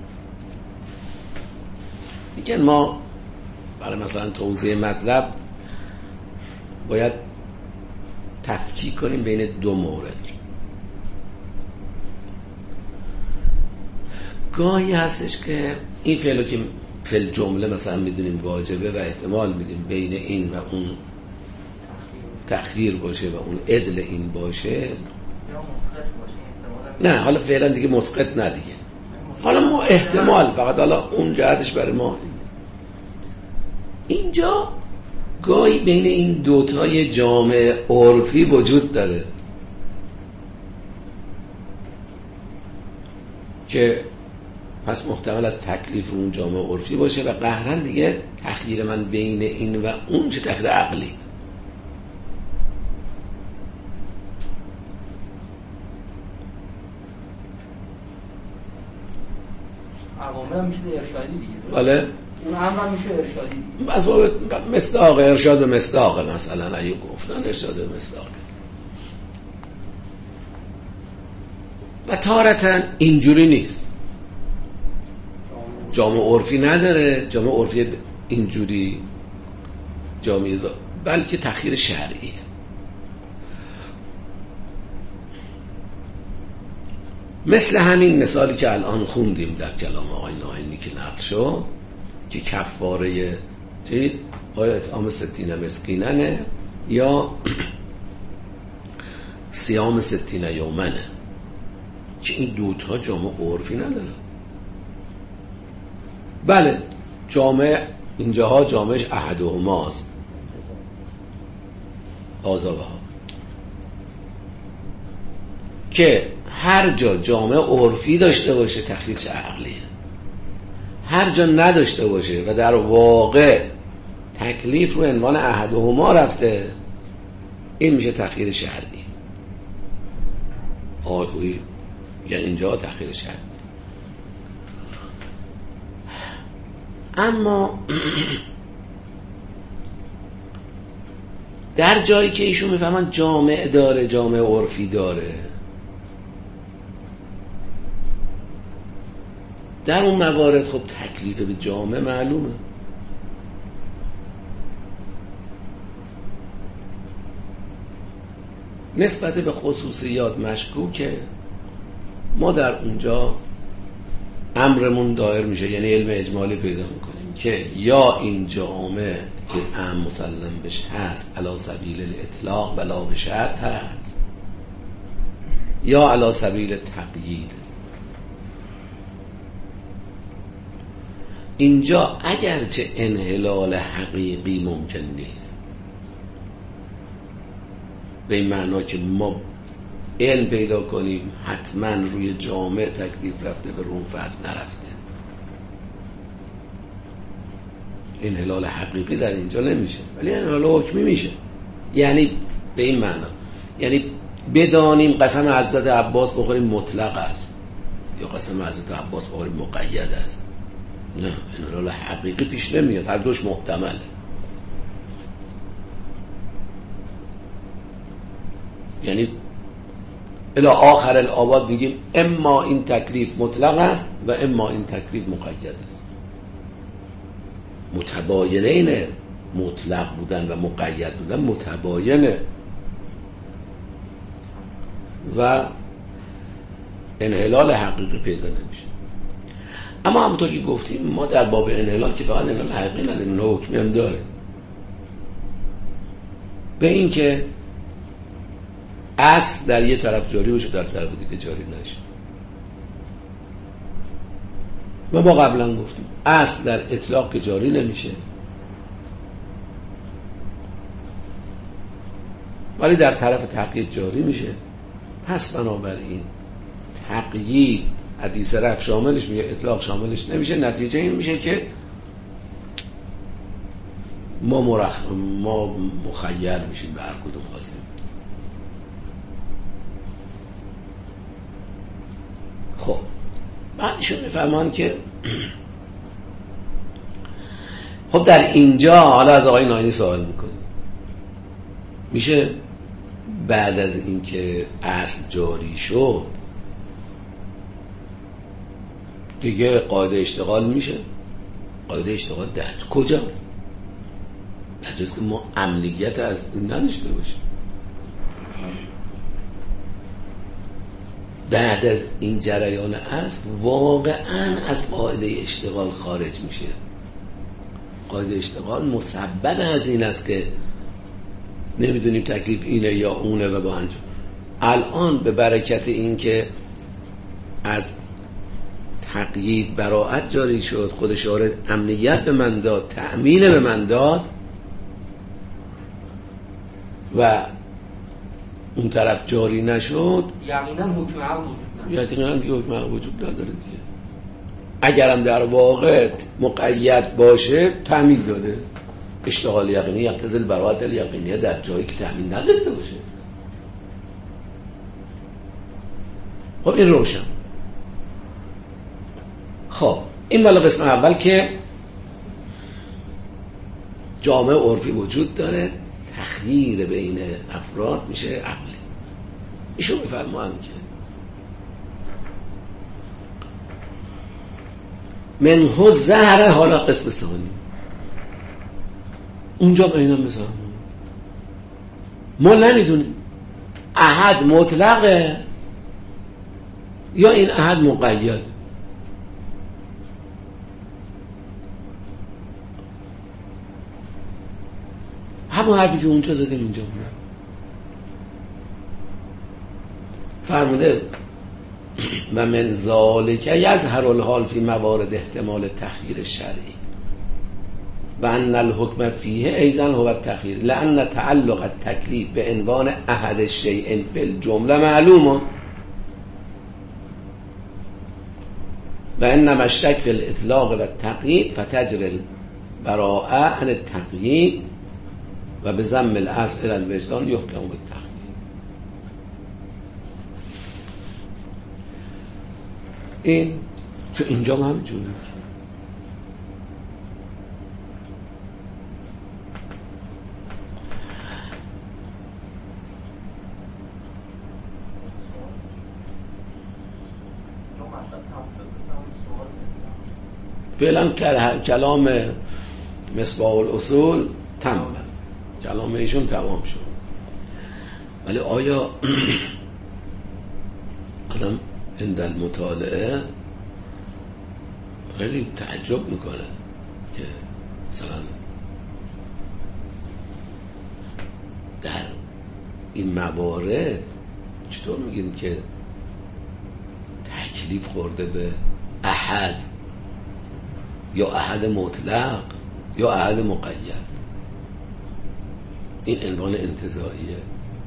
میگن ما برای مثلا توضیح مطلب باید تفکیک کنیم بین دو مورد. گاهی هستش که این فعلو که فعل جمله مثلا میدونیم واجبه و احتمال میدیم بین این و اون تخییر باشه و اون عدل این باشه، نه حالا فعلا دیگه مسقط نه دیگه، حالا ما احتمال فقط، حالا اون جهتش برای ما اینجا گاهی بین این دوتای جامع عرفی وجود داره که پس محتمل از تکلیف اون جامعه عرفی باشه و قهرن دیگه تخییر من بین این و اون چه تخییر عقلی. عوامل هم میشه ارشادی دیگه. بله اون امر هم میشه ارشادی دیگه. مثلا مصداق ارشاد و مصداق، مثلا اگه گفتن ارشاد و مصداق و تارتن اینجوری نیست، جامعه عرفی نداره، جامعه عرفی اینجوری جامعه زا... بلکه تخییر شرعیه. مثل همین مثالی که الان خوندیم در کلام آقای ناینی که نقل شد که کفاره چیز آیا اطعام ستین مسکیننه یا صیام ستین یومنه، که این دوتا جامعه عرفی نداره. بله جامعه اینجاها جامعهش احدهماست، آزابه ها، که هر جا جامعه عرفی داشته باشه تخلیص عقلیه، هر جا نداشته باشه و در واقع تکلیف رو عنوان احدهما رفته، این میشه تخییر شرعی. آقایی یا اینجا تخییر شرعی. اما در جایی که ایشون میفهمن جامعه داره، جامعه عرفی داره، در اون موارد خب تکلیف به جامعه معلومه. نسبت به خصوصیات مشکوکه، ما در اونجا امرمون دایر میشه، یعنی علم اجمالی پیدا میکنیم که یا این جامعه که ام مسلم بهش هست علی سبیل الاطلاق ولا به شرط هست، یا علی سبیل تقیید. اینجا اگرچه انحلال حقیقی ممکن نیست، به این معنا که ما علم پیدا کنیم حتما روی جامعه تکلیف رفته و روی فرد نرفته، انحلال حقیقی در اینجا نمیشه، ولی انحلال حکمی میشه. یعنی به این معنا، یعنی بدانیم قسم حضرت عباس بخوریم مطلق است یا قسم حضرت عباس بخوریم مقید است، نه، انحلال حقیقی پیش نمیاد، هر دوش محتمله. یعنی الی آخر الآباد میگیم اما این تکلیف مطلق است و اما این تکلیف مقید است. متباینه اینه، مطلق بودن و مقید بودن متباینه و انحلال حقیقی پیدا نمیشه. اما همونطور که گفتیم ما در باب انحلال که فقط انحلال حقیقی نداریم، اون حکمی هم داره، به این که اصل در یه طرف جاری باشه در طرف دیگه جاری نشه. و ما قبلا گفتیم اصل در اطلاق که جاری نمیشه، ولی در طرف تقیید جاری میشه. پس بنابراین تقیید حدیث رفع شاملش میشه، اطلاق شاملش نمیشه. نتیجه این میشه که ما مرخ... ما مخیر میشیم به هر کدوم خواستیم. خب بعدشون میفهمان که خب در اینجا حالا از آقای ناینی سوال میکنه، میشه بعد از اینکه اصل جاری شد دیگه قاعده اشتغال میشه؟ قاعده اشتغال در کجاست؟ درجاست که ما امنیت از این نداشته باشیم. بعد از این جریان اصل واقعا از قاعده اشتغال خارج میشه. قاعده اشتغال مسبب از این است که نمیدونیم تکلیف اینه یا اونه و با انجام. الان به برکت این که از تقیید براءت جاری شد، خود شارع امنیت به من داد، تأمین به من داد و اون طرف جاری نشد، یقینا حکم عقل وجود نداره. یقینا دیگه حکم عقل وجود نداره دیگه. اگرم در واقع مقید باشه تأمین داده. اشتغال یقینی یقتضی براءت الیقینیه در جایی که تأمین نداشته باشه. خب این روشن. خب این مال قسم اول که جامعه عرفی وجود داره، تخییر بین افراد میشه عقلی. ایشون میفرمایند که منه زهره، حالا قسم ثانی اونجا بینا میذارم ما نمیدونیم احد مطلقه یا این احد مقید. همون حرفی که اونجا زدیم اینجا بودم فرموده و من ذالک یظهر الحال فی موارد احتمال تخییر شرعی و ان الحکم فیه ایضا هو التخییر لان تعلق التکلیف به عنوان احد الشیء فی الجمله معلوم و انما الشک فی الاطلاق و التقیید فتجری البراءه عن التقیید و به ضم الاصل الى الوجدان یحکم بالتقیید. این چه اینجا هم همینجوری فعلا کلام مصباح الاصول تمام، کلام ایشون تمام شد. ولی آیا آدم عند المطالعه خیلی تعجب میکنه که مثلا در این موارد چطور میگیم که تکلیف خورده به احد یا احد مطلق یا احد مقید؟ این عنوان انتزاعیه.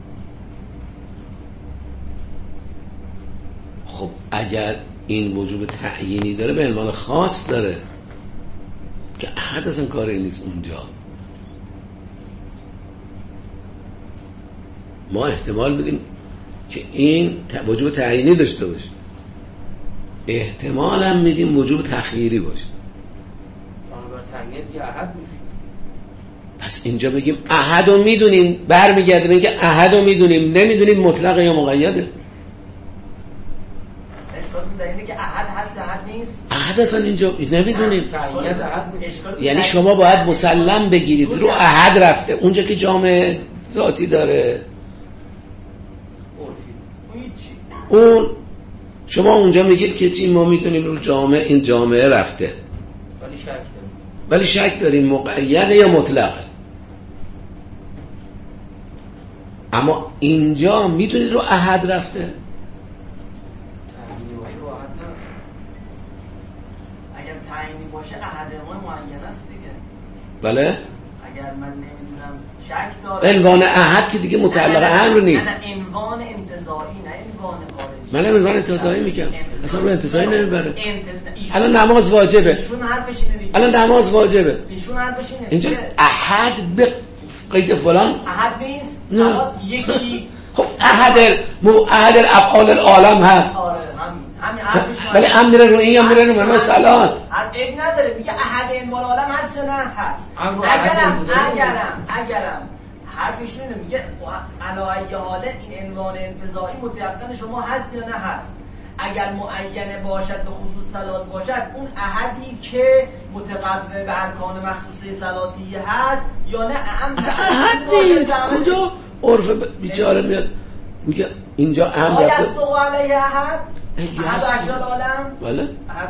خب اگر این وجوب تعیینی داره به عنوان خاص داره که احد اصلا کاری نیست اونجا. ما احتمال بدیم که این وجوب تعیینی داشته باشه، احتمال هم میدیم وجوب تخییری باشه. پس اینجا بگیم احد رو میدونیم، برمیگرده به اینکه احد رو میدونیم، نمیدونیم مطلق یا مقیده. در اینه که احد هست یا احد نیست؟ احد اصلا اینجا نمیدونیم. یعنی شما باید مسلم بگیرید رو احد رفته، اونجا که جامعه ذاتی داره اون شما اونجا میگید که چی ما میدونیم رو جامعه این جامعه رفته، ولی شک داریم ولی شک داریم مقیده یا مطلقه. اما اینجا میدونید رو احد رفته. تعیینی باشه احد ما معین است دیگه. بله. اگر من نمیدونم شک دارم عنوان احد که دیگه متعلق امر نیست. نه عنوان انتزاعی نه عنوان خارجی. من عنوان انتزاعی میگم. اصلا رو انتزاعی نمیبره. الان نماز واجبه. ایشون حرفش اینه دیگه. الان نماز واجبه. ایشون حرفش اینه. اینجا احد به قید فلان احد نیست. فقط یکی خب احد مو احد الافعال العالم هست. آره همین. همین حرفش. ولی هم میره رو این یا میره رو منو صلات. عیب نداره دیگه احد عنوان عالم هست یا نه هست. اگرم اگرم اگرم حرفش اینه میگه علی حال این عنوان انتزاعی متيقن شما هست یا نه هست. اگر معینه باشد به خصوص صلات باشد اون احدی که متقوم به ارکان مخصوصه صلاتیه هست یا نه اهم احد نیست. اونجا عرف بیچاره میاد میگه اینجا اهم لا یصدق علیه احد احد اشیاء العالم بله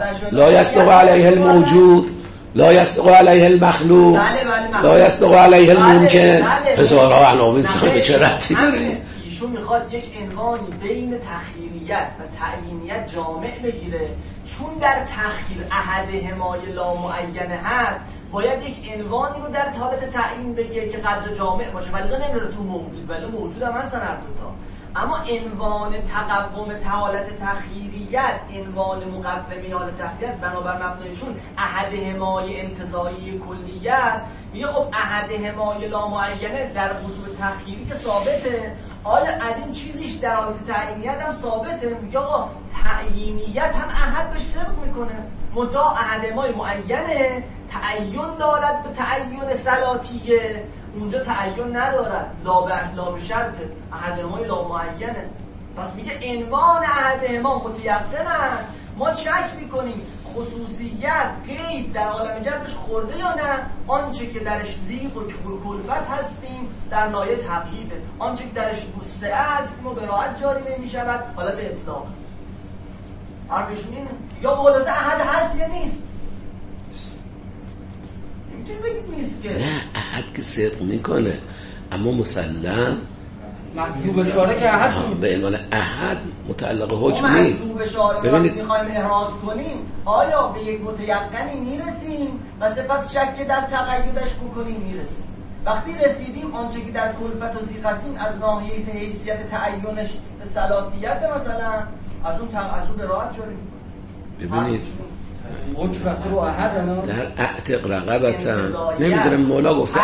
لا یصدق علیه الموجود لا یصدق علیه المخلوق لا یصدق علیه الممکن. هزارها عناوین به چه ربطی داره؟ ایشون میخواد یک عنوانی بین تخییریت و تعیینیت جامع بگیره، چون در تخییر احد حمای لا معینه هست باید یک عنوانی رو در حالت تعیین بگیره که قدر جامع باشه، ولی نمیره تو موجود، ولی موجود هم هستن هر دوتا. اما عنوان تقوم حالت تخییریت، عنوان مقوم حالت تخییریت بنابر مبنایشون احد حمای انتزاعی کلیه است. میگه خب احد حمای لا معینه در وجود تخییری که ثابته، آیا از این چیزیش در حالت تعیینیت هم ثابته؟ میگه آقا تعیینیت هم احد بهش صدق میکنه، منتها احد حمای معینه تعین دارد به تعین صلاتیه، اونجا تعین ندارد، لا به لا به شرط احد حمای لا معینه. پس میگه عنوان احد حما متیقن است. ما شک میکنیم خصوصیت قید در عالم جبرش خورده یا نه. آنچه که درش ضیق و کلفت هستیم در نایه تقییده، آنچه که درش وسعه هستیم و به راحت جاری نمیشود حالت اطلاق. حرفشون اینه. یا خلاصه احد هست یا نیست. نمیتونی بگید نیست که. نه احد که صدق میکنه اما مسلم مطلوب اشاره که احد به عنوان احد متعلق حکم نیست. مطلوب اشاره که وقتی میخوایم احراز کنیم آیا به یک متیقنی میرسیم و سپس شک در تقیدش بکنیم میرسیم. وقتی رسیدیم آنچه که در کلفت و ضیق هستیم از ناحیه حیثیت تعینش به صلاحیت مثلا از اون از اون به راحت جاری میکنیم. ببینید حکم رفته رو احد در اعتق رقبتا نمیدونم مولا گفته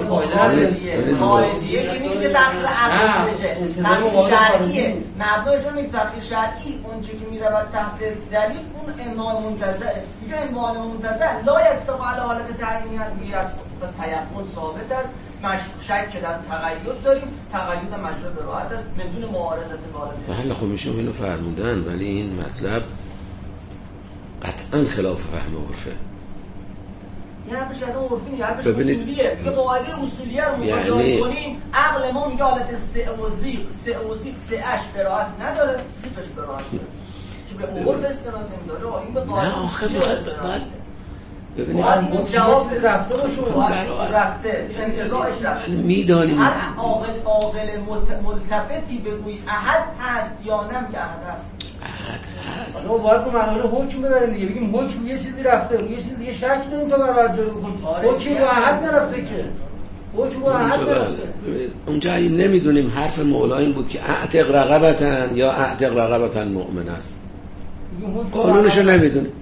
خارجیه که نیست تغییر عقلی بشه، تغییر شرعیه. مبنایش رو میگه تغییر شرعی اون چه که میرود تحت دلیل اون انوان منتزعه. میگه انوان منتزع لا یستقع علی حالت تعیینیت میگه از پس تیقن ثابت است. شک که در تقید داریم، تقید مجرا به راحت است بدون معارضت بالاتر. بله خب میشون اینو فرمودن ولی این مطلب قطعا خلاف فهم عرفه. یه حرفش از اون عرفی نیست، حرفش اصولیه. میگه قاعده اصولیه رو میگه جاری یعنی... کنیم عقل ما میگه حالت سه و زیق سه و زیق سه اش براحت نداره، زیقش براحت داره که به عرف استناد نمیداره. این به قاعده اصولیه استناد. ببینید این جواب رفته باشه رفته انتزاعش رفته. میدانیم هر عاقل عاقل ملتفتی بگوی احد هست یا نه میگه احد هست. احد هست. ما باید رو منحال حکم ببریم دیگه، بگیم حکم یه چیزی رفته روی یه چیزی دیگه شک داریم تا برای جلو بکنیم. حکم رو احد نرفته که حکم رو احد نرفته. اونجا نمیدونیم حرف مولا این بود که اعتق رقبتن یا اعتق رقبتن مؤمن است. قانونشو نمیدونیم.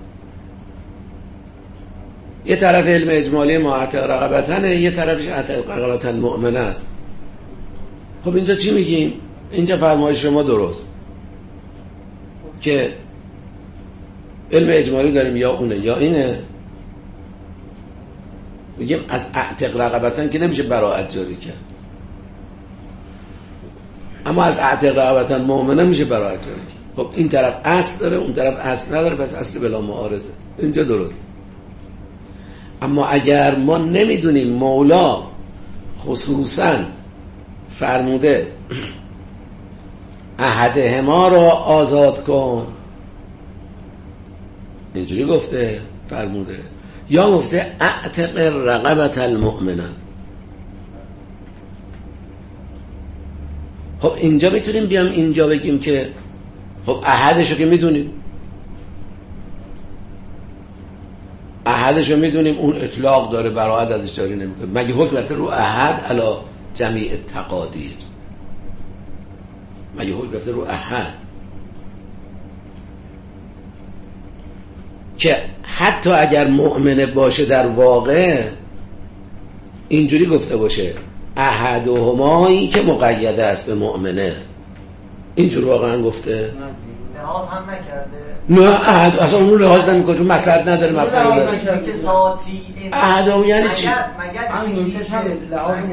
یه طرف علم اجمالی ما اعتق رقبتنه، یه طرفش اعتق رقبتن مؤمن است. خب اینجا چی میگیم؟ اینجا فرمایش شما درست که علم اجمالی داریم یا اونه یا اینه. میگیم از اعتق رقبتن که نمیشه براءت جاری کرد، اما از اعتق رقبتن مؤمنه میشه براءت جاری کرد. خب این طرف اصل داره اون طرف اصل نداره، پس اصل بلا معارضه. اینجا درست. اما اگر ما نمیدونیم مولا خصوصا فرموده احدهما را آزاد کن، اینجوری گفته فرموده، یا گفته اعتق رقبت المؤمنه، خب اینجا میتونیم بیام اینجا بگیم که خب احدشو که میدونیم احدشو میدونیم اون اطلاق داره براحت ازش جاری نمیکنه. مگه حکمت رو احد علی جمیع تقادیر؟ مگه حکمت رو احد که حتی اگر مؤمنه باشه در واقع اینجوری گفته باشه احد و همایی که مقیده است به مؤمنه، اینجور واقعا گفته؟ لحاظ هم نکرده؟ نه احد اصلا اون لحاظ نمیکنه چون مصلحت نداره مقصد داره. که ذاتی احد هم یعنی چی؟ مگر چیزی که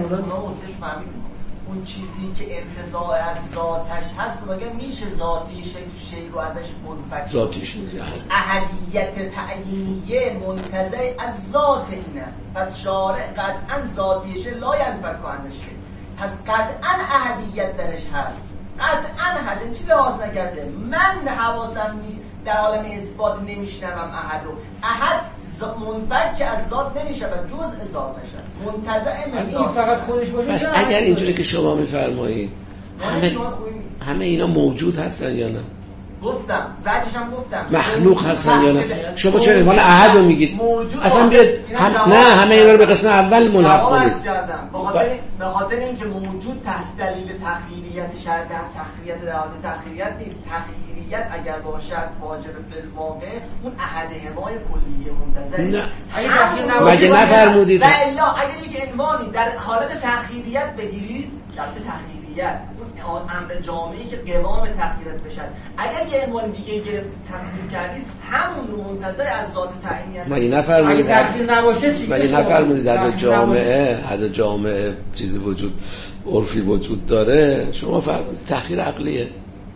اون چیزی که انتزاع از ذاتش هست مگر میشه ذاتی شکل شی رو ازش منفک؟ ذاتیش احدیت تعیینیه منتزع از ذات این است. پس شارع قطعا ذاتیشه لا ینفک عنه. پس قطعا احدیت درش هست، قطعا هست. این چی لحاظ نکرده؟ من حواسم نیست در عالم اثبات نمیشنوم احدو. احد منفک که از ذات نمیشه و جزء ذاتش است، منتزع من ذاتش فقط خودش باشه. پس اگر اینجوری که شما میفرمایید همه همه اینا موجود هستن یا نه؟ گفتم وجهش هم گفتم مخلوق هستن یا نه؟ شما چرا مال احد رو میگید؟ اصلا بیاد هم... نه همه اینا رو به قسم اول ملحق کنید. به خاطر به خاطر اینکه موجود تحت دلیل تخیریت شرط تخیریت در حالت تخیریت نیست. تخیریت اگر باشد واجب بالواقع اون احد همای کلیه منتزع. نه مگه نفرمودید؟ و الا اگر یک عنوانی در حالت تخیریت بگیرید، در تخیریت اون امر جامعی که قوام تخییرات بشه است، اگر یه عنوان دیگه گرفت تصمیم کردید همون رو منتظر از ذات تعیینیت. مگه نفرمودید اگه تخییر نباشه چی؟ مگه نفرمودید در جامعه حد جامعه چیزی وجود عرفی وجود داره؟ شما فرمودید تخییر عقلیه.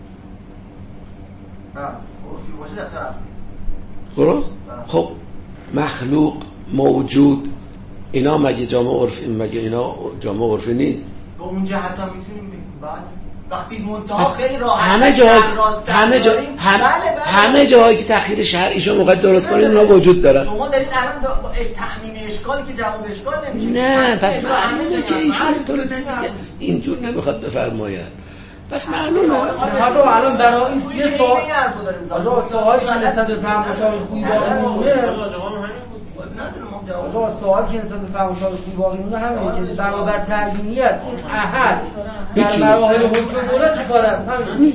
نه عرفی باشه تخییر عقلیه. درست؟ خب مخلوق موجود اینا مگه جامعه عرفی مگه اینا جامعه عرفی نیست؟ به اون جهت هم میتونیم بگیم بله. وقتی منتها خیلی راحت همه جا همه جا هم... همه جایی که تأخیر شرعیشو موقع درست کنید اونا وجود دارن. شما دارید الان با تعمیم اشکالی که جواب اشکال نمیشه. نه پس معلومه که ایشون اینطور نمیگه، اینجور نمیخواد بفرماید. پس معلومه. حالا الان برای این یه سوال آقا سوالی که نسبت به فهم مشابه خوبی باقی مونه آقا سوالی که نسبت به فهم مشابه خوبی باقی مونه همینه که برابر تعیینیت این احد در مراحل حکم دولت چیکار است؟ همین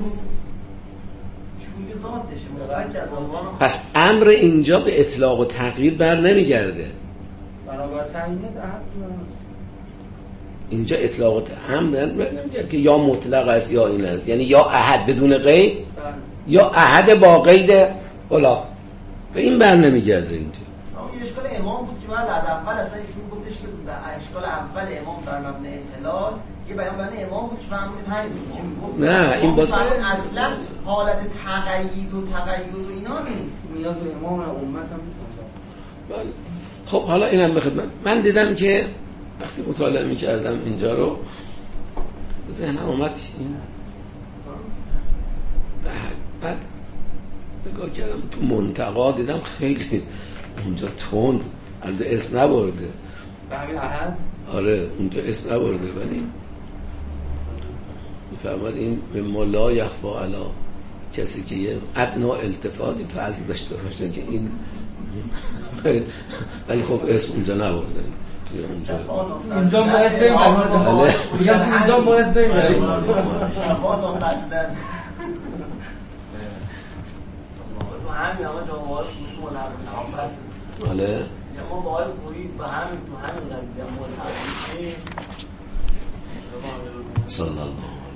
پس امر اینجا به اطلاق و تغییر بر نمیگرده. برابر تعیینیت احد اینجا اطلاق و امر نمیگرده که یا مطلق است یا این است، یعنی یا احد بدون قید یا احد با قید الا، به این بر نمیگرده. اینجا این اشکال امام بود که من از اول اصلا ایشون گفتش که اشکال اول امام بر مبنای انحلال یه بیان بین امام بود که فهمید همین بود. نه این باز اصلا حالت تقیید و تقید و اینا نیست، نیاز به امام امت هم بله. خب حالا اینم به خدمت من دیدم که وقتی مطالعه می‌کردم اینجا رو ذهنم اومد این بعد نگاه کردم تو منتقا دیدم خیلی اونجا تند، البته اسم نبرده به همین احد. آره اونجا اسم نبرده ولی میفرماد این به مولا یخفا علا، کسی که یه ادنا التفاتی فضل داشته باشه که این ولی خب اسم اونجا نبرده. اونجا اونجا باعث نمیدونم میگم اونجا باعث نمیدونم تو همین آقا جواب تو ملحظه بله ما با آقای خویی به همین تو همین قضیه ملحظه صلی الله